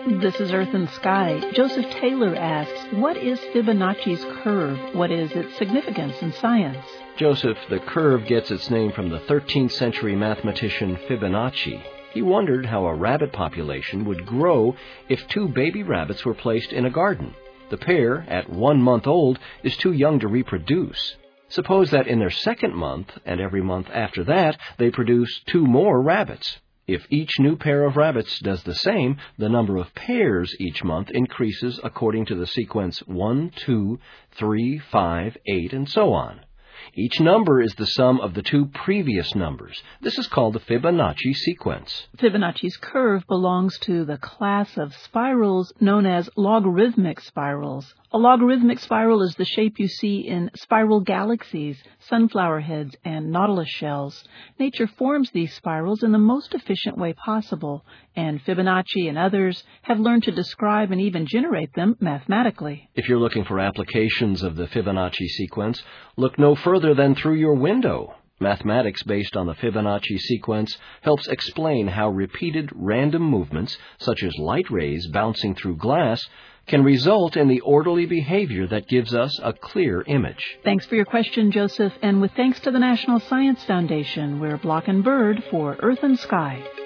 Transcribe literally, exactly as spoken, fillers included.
This is Earth and Sky. Joseph Taylor asks, what is Fibonacci's curve? What is its significance in science? Joseph, the curve gets its name from the thirteenth century mathematician Fibonacci. He wondered how a rabbit population would grow if two baby rabbits were placed in a garden. The pair, at one month old, is too young to reproduce. Suppose that in their second month, and every month after that, they produce two more rabbits. If each new pair of rabbits does the same, the number of pairs each month increases according to the sequence one, two, three, five, eight, and so on. Each number is the sum of the two previous numbers. This is called the Fibonacci sequence. Fibonacci's curve belongs to the class of spirals known as logarithmic spirals. A logarithmic spiral is the shape you see in spiral galaxies, sunflower heads, and nautilus shells. Nature forms these spirals in the most efficient way possible, and Fibonacci and others have learned to describe and even generate them mathematically. If you're looking for applications of the Fibonacci sequence, look no further than through your window. Mathematics based on the Fibonacci sequence helps explain how repeated random movements, such as light rays bouncing through glass, can result in the orderly behavior that gives us a clear image. Thanks for your question, Joseph, and with thanks to the National Science Foundation, we're Block and Bird for Earth and Sky.